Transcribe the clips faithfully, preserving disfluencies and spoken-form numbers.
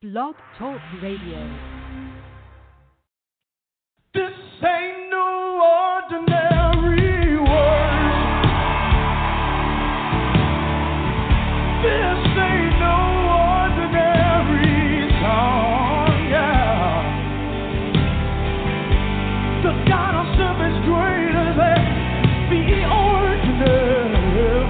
Blog Talk Radio. This ain't no ordinary world. This ain't no ordinary song, yeah. The God I serve is greater than the ordinary.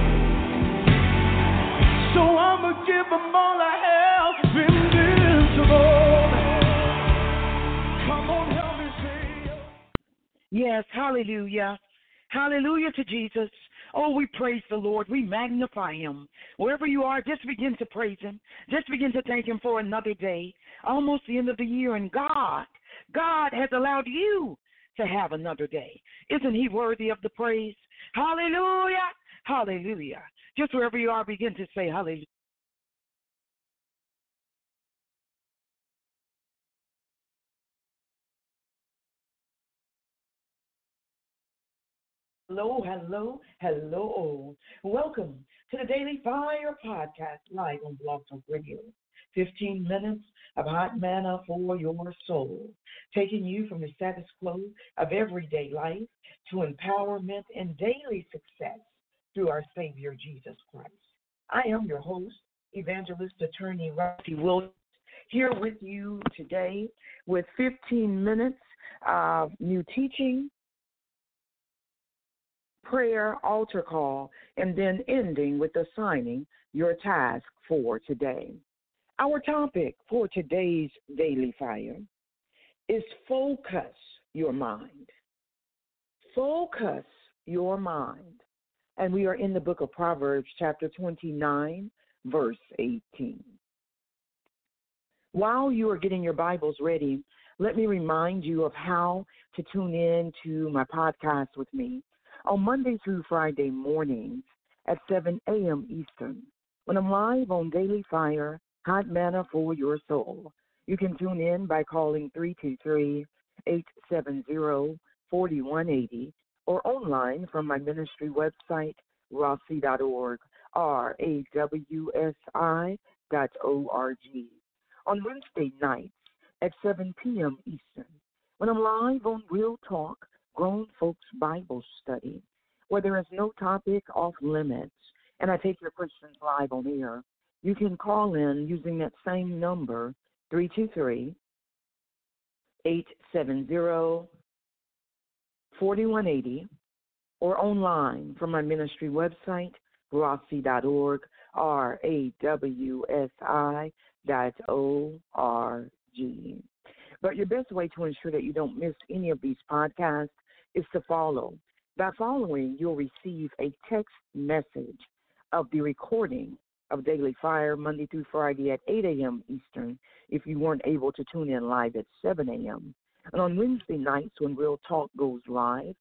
So I'ma give them all I have, invincible. Come on, help me say. Yes, hallelujah. Hallelujah to Jesus. Oh, we praise the Lord. We magnify him. Wherever you are, just begin to praise him. Just begin to thank him for another day. Almost the end of the year, and God, God has allowed you to have another day. Isn't he worthy of the praise? Hallelujah. Hallelujah. Just wherever you are, begin to say hallelujah. Hello, hello, hello. Welcome to the Daily Fire Podcast live on Blog Talk Radio. fifteen minutes of hot manna for your soul, taking you from the status quo of everyday life to empowerment and daily success through our Savior Jesus Christ. I am your host, Evangelist Attorney Roxy Williams, here with you today with fifteen minutes of new teaching, prayer, altar call, and then ending with assigning your task for today. Our topic for today's Daily Fire is focus your mind. Focus your mind. And we are in the book of Proverbs, chapter twenty-nine, verse eighteen. While you are getting your Bibles ready, let me remind you of how to tune in to my podcast with me on Monday through Friday mornings at seven a.m. Eastern, when I'm live on Daily Fire, Hot Manna for Your Soul. You can tune in by calling three two three, eight seven zero, four one eight zero or online from my ministry website, rawsi dot org, R A W S I dot O R G. On Wednesday nights at seven p.m. Eastern, when I'm live on Real Talk, Grown Folks Bible Study, where there is no topic off limits, and I take your questions live on air. You can call in using that same number, three two three, eight seven zero, four one eight zero, or online from my ministry website, rawsi dot org, R A W S I dot O R G. But your best way to ensure that you don't miss any of these podcasts is to follow. By following, you'll receive a text message of the recording of Daily Fire Monday through Friday at eight a.m. Eastern if you weren't able to tune in live at seven a.m. And on Wednesday nights when Real Talk goes live,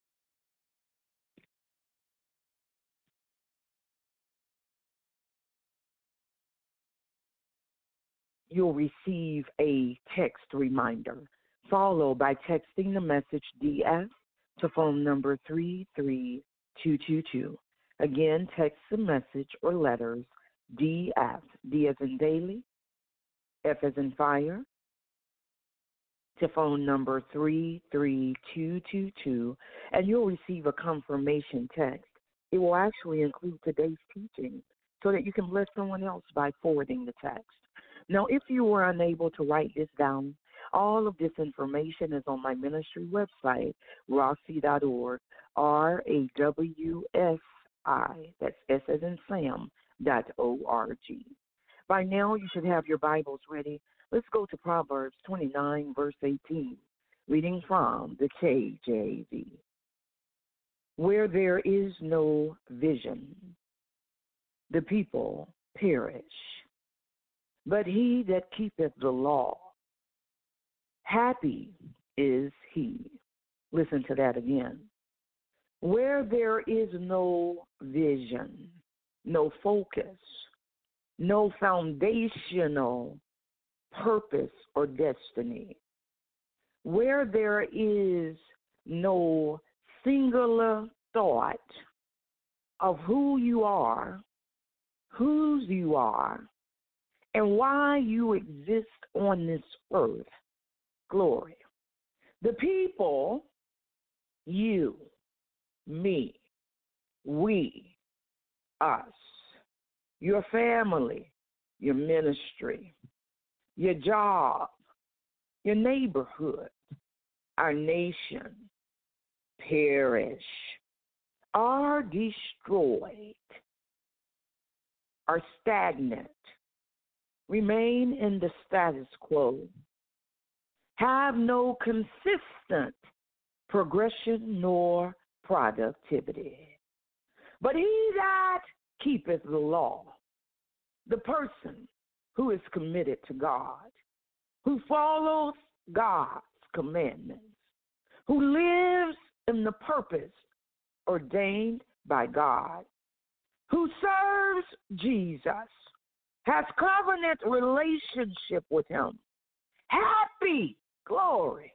you'll receive a text reminder, followed by texting the message D F to phone number three three two two two. Again, text the message or letters D F, D as in daily, F as in fire, to phone number three three two two two, and you'll receive a confirmation text. It will actually include today's teaching so that you can bless someone else by forwarding the text. Now, if you were unable to write this down, all of this information is on my ministry website, rawsi dot org, R A W S I, that's S as in Sam, dot O R G. By now, you should have your Bibles ready. Let's go to Proverbs twenty-nine, verse eighteen, reading from the K J V. Where there is no vision, the people perish, but he that keepeth the law, happy is he. Listen to that again. Where there is no vision, no focus, no foundational purpose or destiny, where there is no singular thought of who you are, whose you are, and why you exist on this earth. Glory. The people, you, me, we, us, your family, your ministry, your job, your neighborhood, our nation, perish, are destroyed, are stagnant, remain in the status quo, have no consistent progression nor productivity. But he that keepeth the law, the person who is committed to God, who follows God's commandments, who lives in the purpose ordained by God, who serves Jesus, has covenant relationship with him, happy, glory,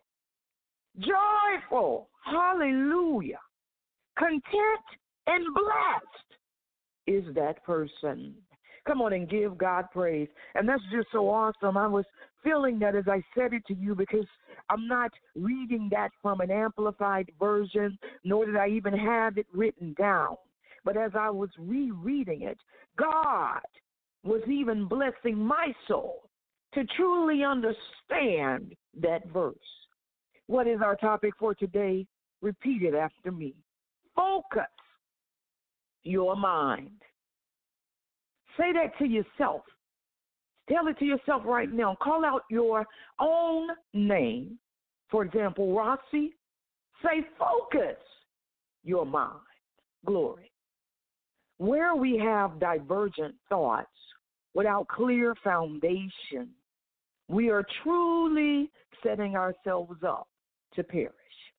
joyful, hallelujah, content and blessed is that person. Come on and give God praise. And that's just so awesome. I was feeling that as I said it to you because I'm not reading that from an amplified version, nor did I even have it written down. But as I was rereading it, God was even blessing my soul to truly understand that verse. What is our topic for today? Repeat it after me. Focus your mind. Say that to yourself. Tell it to yourself right now. Call out your own name. For example, Rossi. Say, focus your mind. Glory. Where we have divergent thoughts without clear foundation, we are truly setting ourselves up to perish.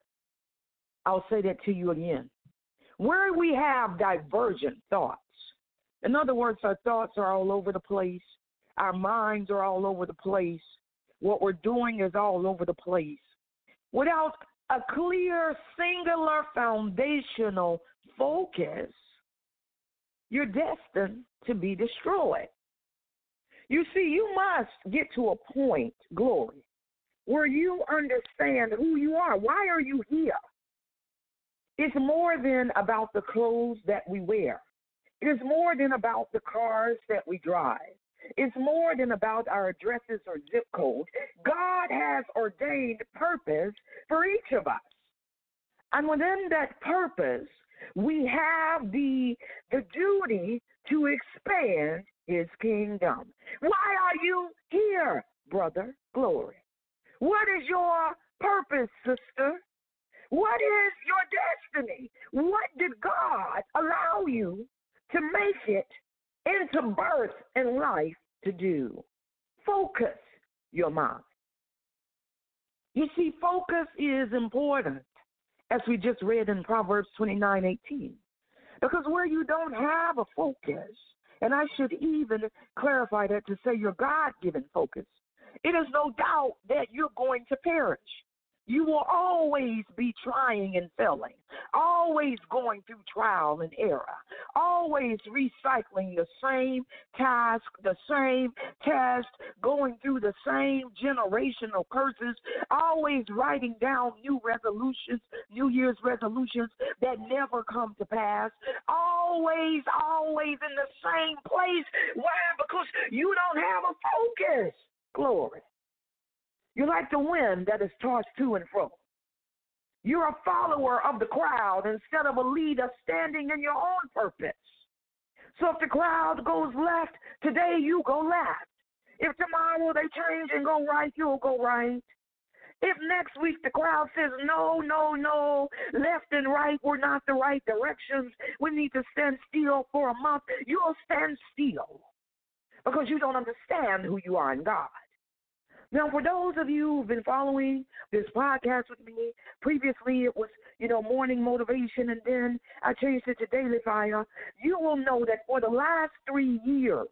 I'll say that to you again. Where we have divergent thoughts, in other words, our thoughts are all over the place, our minds are all over the place, what we're doing is all over the place. Without a clear, singular, foundational focus, you're destined to be destroyed. You see, you must get to a point, glory, where you understand who you are. Why are you here? It's more than about the clothes that we wear. It is more than about the cars that we drive. It's more than about our addresses or zip code. God has ordained purpose for each of us. And within that purpose, we have the, the duty to expand his kingdom. Why are you here, brother? Glory. What is your purpose, sister? What is your destiny? What did God allow you to make it into birth and life to do? Focus your mind. You see, focus is important, as we just read in Proverbs twenty-nine eighteen. Because where you don't have a focus, and I should even clarify that to say your God-given focus, it is no doubt that you're going to perish. You will always be trying and failing, always going through trial and error, always recycling the same task, the same test, going through the same generational curses, always writing down new resolutions, New Year's resolutions that never come to pass, always, always in the same place. Why? Because you don't have a focus. Glory. You're like the wind that is tossed to and fro. You're a follower of the crowd instead of a leader standing in your own purpose. So if the crowd goes left, today you go left. If tomorrow they change and go right, you'll go right. If next week the crowd says, no, no, no, left and right were not the right directions, we need to stand still for a month, you'll stand still because you don't understand who you are in God. Now, for those of you who've been following this podcast with me, previously it was, you know, morning motivation, and then I changed it to daily fire. You will know that for the last three years,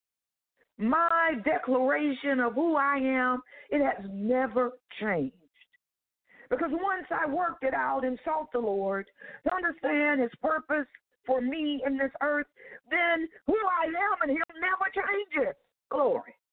my declaration of who I am, it has never changed. Because once I worked it out and sought the Lord to understand his purpose for me in this earth, then who I am and he'll never change it. Glory.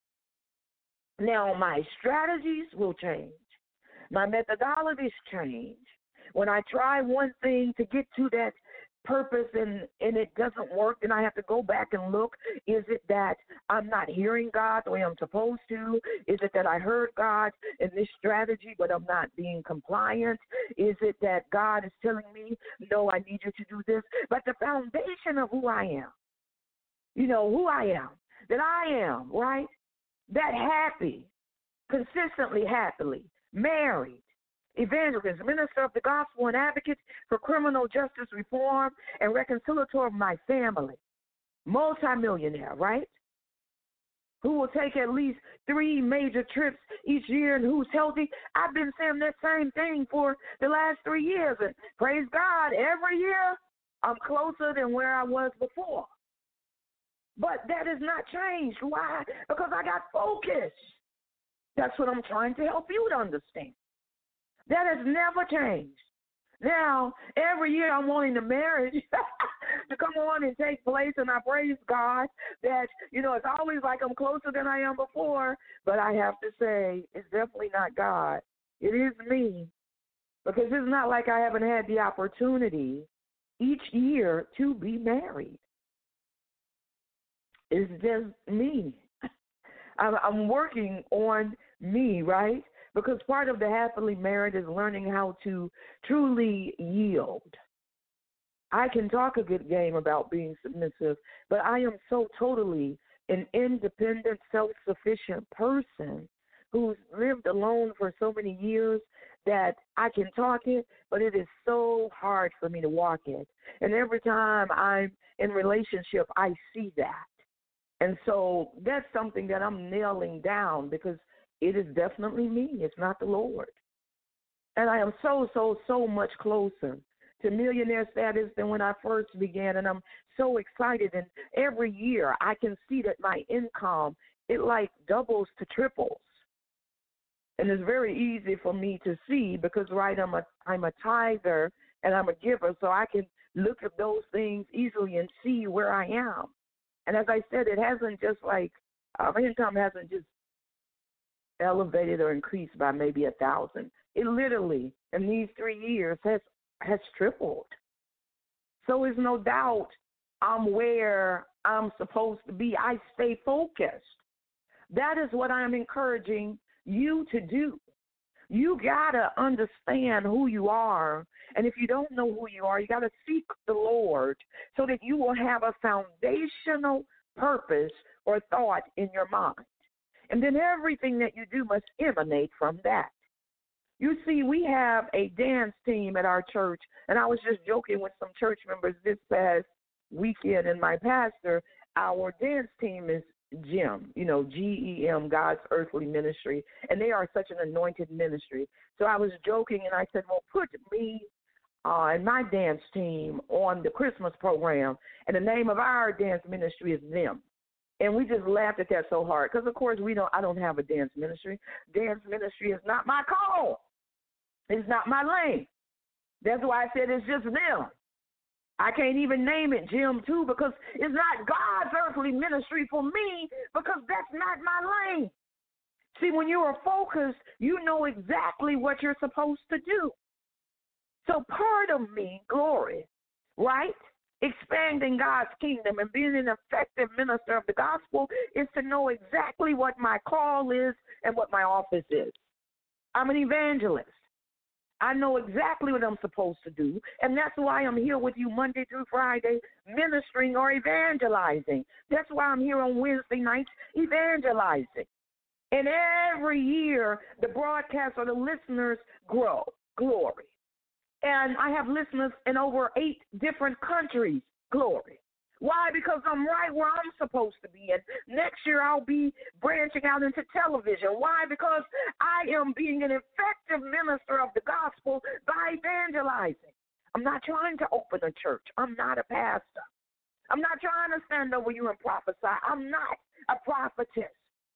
Now, my strategies will change. My methodologies change. When I try one thing to get to that purpose and, and it doesn't work, then I have to go back and look. Is it that I'm not hearing God the way I'm supposed to? Is it that I heard God in this strategy, but I'm not being compliant? Is it that God is telling me, no, I need you to do this? But the foundation of who I am, you know, who I am, that I am, right? That happy, consistently happily, married, evangelist, minister of the gospel, and advocate for criminal justice reform and reconciliator of my family, multimillionaire, right? Who will take at least three major trips each year and who's healthy. I've been saying that same thing for the last three years, and praise God, every year I'm closer than where I was before. But that has not changed. Why? Because I got focus. That's what I'm trying to help you to understand. That has never changed. Now, every year I'm wanting the marriage to come on and take place, and I praise God that, you know, it's always like I'm closer than I am before, but I have to say it's definitely not God. It is me, because it's not like I haven't had the opportunity each year to be married. It's just me. I'm working on me, right? Because part of the happily married is learning how to truly yield. I can talk a good game about being submissive, but I am so totally an independent, self-sufficient person who's lived alone for so many years that I can talk it, but it is so hard for me to walk it. And every time I'm in relationship, I see that. And so that's something that I'm nailing down because it is definitely me. It's not the Lord. And I am so, so, so much closer to millionaire status than when I first began. And I'm so excited. And every year I can see that my income, it like doubles to triples. And it's very easy for me to see because, right, I'm a, I'm a tither and I'm a giver. So I can look at those things easily and see where I am. And as I said, it hasn't just like, uh, my income hasn't just elevated or increased by maybe a thousand. It literally, in these three years, has has tripled. So there's no doubt I'm where I'm supposed to be. I stay focused. That is what I'm encouraging you to do. You got to understand who you are. And if you don't know who you are, you got to seek the Lord so that you will have a foundational purpose or thought in your mind. And then everything that you do must emanate from that. You see, we have a dance team at our church, and I was just joking with some church members this past weekend, and my pastor, our dance team is GEM, you know, G E M, God's Earthly Ministry, and they are such an anointed ministry. So I was joking, and I said, well, put me uh, and my dance team on the Christmas program, and the name of our dance ministry is them. And we just laughed at that so hard because, of course, we don't. I don't have a dance ministry. Dance ministry is not my call. It's not my lane. That's why I said it's just them. I can't even name it Gym too because it's not God's earthly ministry for me because that's not my lane. See, when you are focused, you know exactly what you're supposed to do. So part of me, glory, right, expanding God's kingdom and being an effective minister of the gospel is to know exactly what my call is and what my office is. I'm an evangelist. I know exactly what I'm supposed to do, and that's why I'm here with you Monday through Friday ministering or evangelizing. That's why I'm here on Wednesday nights evangelizing. And every year, the broadcast or the listeners grow, glory. And I have listeners in over eight different countries, glory. Why? Because I'm right where I'm supposed to be. And next year I'll be branching out into television. Why? Because I am being an effective minister of the gospel by evangelizing. I'm not trying to open a church. I'm not a pastor. I'm not trying to stand over you and prophesy. I'm not a prophetess.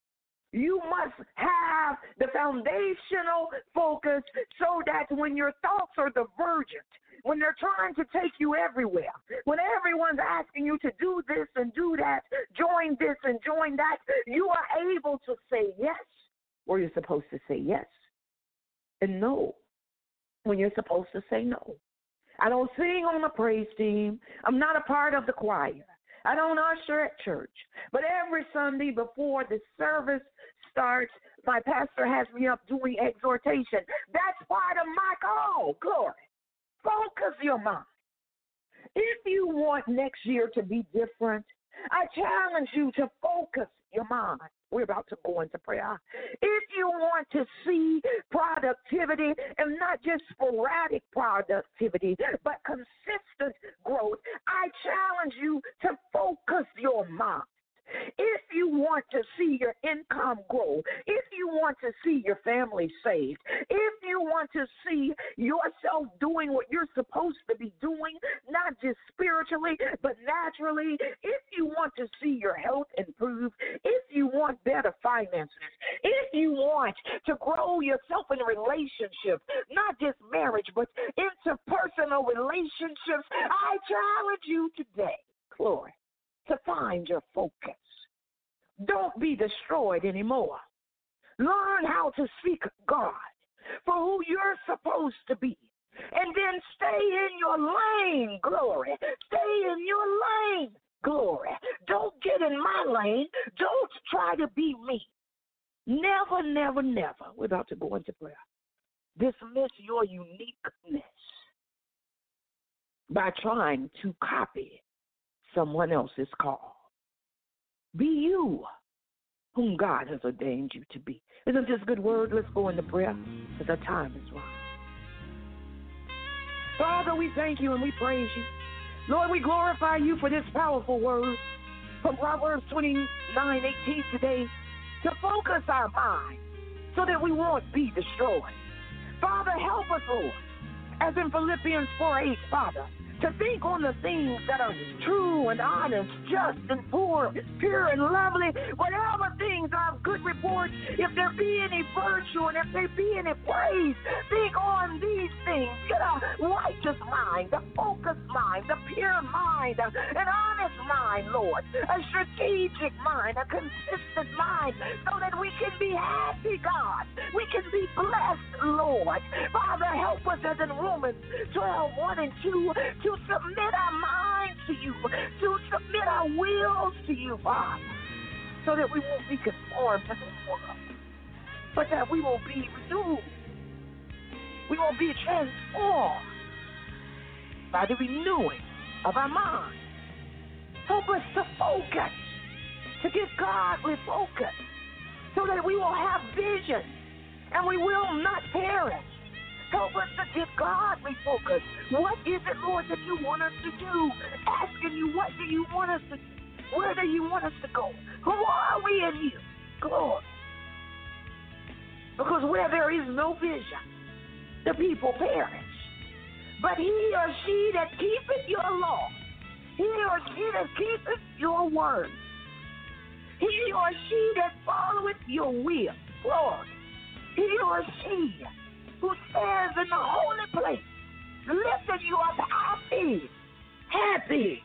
You must have the foundational focus so that when your thoughts are divergent, when they're trying to take you everywhere, when everyone's asking you to do this and do that, join this and join that, you are able to say yes where you're supposed to say yes and no when you're supposed to say no. I don't sing on the praise team. I'm not a part of the choir. I don't usher at church. But every Sunday before the service starts, my pastor has me up doing exhortation. That's part of my call. Glory. Focus your mind. If you want next year to be different, I challenge you to focus your mind. We're about to go into prayer. If you want to see productivity, and not just sporadic productivity, but consistent growth, I challenge you to focus your mind. If you want to see your income grow, if you want to see your family saved, if you want to see yourself doing what you're supposed to be doing, not just spiritually, but naturally, if you want to see your health improve, if you want better finances, if you want to grow yourself in relationships, not just marriage, but interpersonal relationships, I challenge you today, glory, to find your focus. Don't be destroyed anymore. Learn how to seek God for who you're supposed to be. And then stay in your lane, glory. Stay in your lane, glory. Don't get in my lane. Don't try to be me. Never, never, never. We're about to go into prayer. Dismiss your uniqueness by trying to copy someone else's call. Be you whom God has ordained you to be. Isn't this a good word? Let's go into prayer because our time is right. Father, we thank you and we praise you. Lord, we glorify you for this powerful word from Proverbs twenty-nine eighteen today to focus our mind so that we won't be destroyed. Father, help us, Lord, as in Philippians four eight, Father, to think on the things that are true and honest, just and pure, pure and lovely, whatever things are of good report, if there be any virtue and if there be any praise, think on these things. Get a righteous mind, a focused mind, a pure mind, an honest mind, Lord, a strategic mind, a consistent mind, so that we can be happy, God. We can be blessed, Lord. Father, help us as in Romans twelve, one and two, to submit our minds to you, to submit our wills to you, Father, so that we won't be conformed to this world, but that we will be renewed. We will be transformed by the renewing of our mind. Help us to focus, to get godly focus, so that we will have vision and we will not perish. Help us to get godly focus. What is it, Lord, that you want us to do? Asking you, what do you want us to do? Where do you want us to go? Who are we in you? Glory. Because where there is no vision, the people perish. But he or she that keepeth your law, he or she that keepeth your word, he or she that followeth your will, glory, he or she who stands in the holy place, lifting you up happy, happy,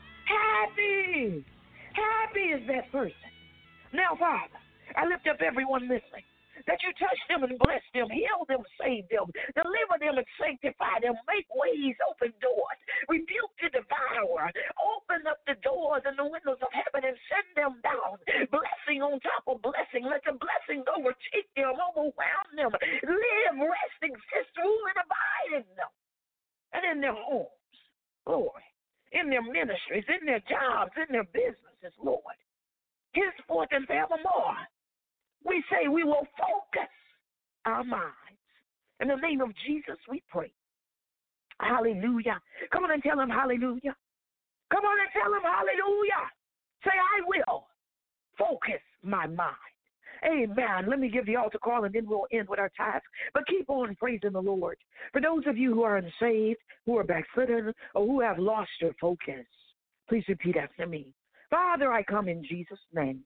happy, happy is that person. Now, Father, I lift up everyone listening, that you touch them and bless them, heal them, save them, deliver them and sanctify them, make ways, open doors, rebuke the devourer, open up the doors and the windows of heaven and send them down, blessing on top of blessing. Let the blessings overtake them, overwhelm them, live, rest, exist, rule, and abide in them, and in their homes, Lord, in their ministries, in their jobs, in their businesses, Lord, henceforth and forevermore. We say we will focus our minds. In the name of Jesus, we pray. Hallelujah. Come on and tell him hallelujah. Come on and tell him hallelujah. Say, I will focus my mind. Amen. Let me give the altar call and then we'll end with our task. But keep on praising the Lord. For those of you who are unsaved, who are backslidden, or who have lost your focus, please repeat after me. Father, I come in Jesus' name.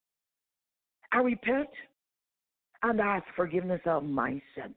I repent and ask forgiveness of my sin.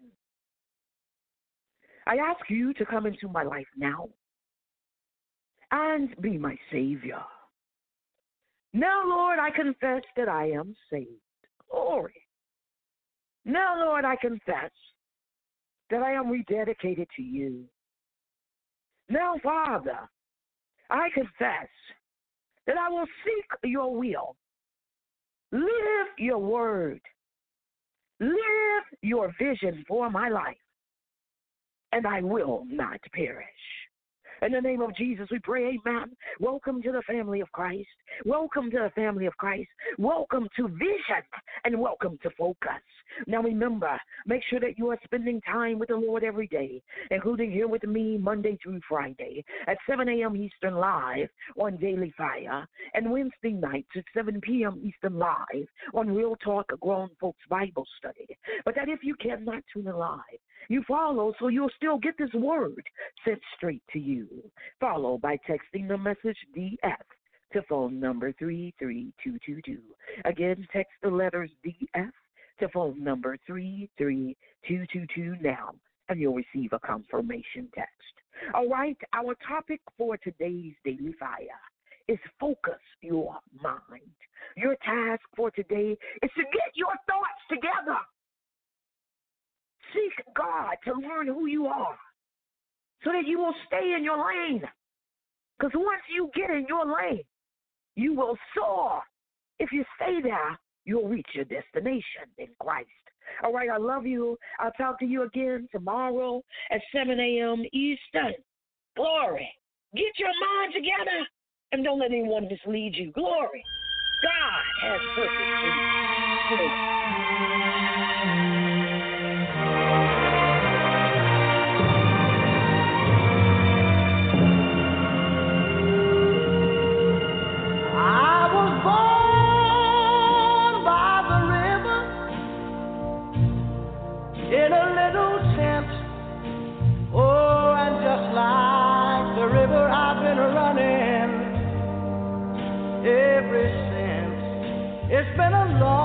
I ask you to come into my life now and be my Savior. Now, Lord, I confess that I am saved. Glory. Now, Lord, I confess that I am rededicated to you. Now, Father, I confess that I will seek your will, live your word, live your vision for my life, and I will not perish. In the name of Jesus, we pray, amen. Welcome to the family of Christ. Welcome to the family of Christ. Welcome to vision and welcome to focus. Now remember, make sure that you are spending time with the Lord every day, including here with me Monday through Friday at seven a.m. Eastern live on Daily Fire, and Wednesday nights at seven p.m. Eastern live on Real Talk Grown Folks Bible Study. But that if you cannot tune in live, you follow so you'll still get this word sent straight to you. Follow by texting the message D F to phone number three three two two two. Again, text the letters D F to phone number three three two two two now, and you'll receive a confirmation text. All right, our topic for today's Daily Fire is focus your mind. Your task for today is to get your thoughts together. Seek God to learn who you are so that you will stay in your lane. Because once you get in your lane, you will soar. If you stay there, you'll reach your destination in Christ. All right, I love you. I'll talk to you again tomorrow at seven a.m. Eastern. Glory. Get your mind together and don't let anyone mislead you. Glory. God has purpose for you. In a little tent, oh, and just like the river I've been running ever since. It's been a long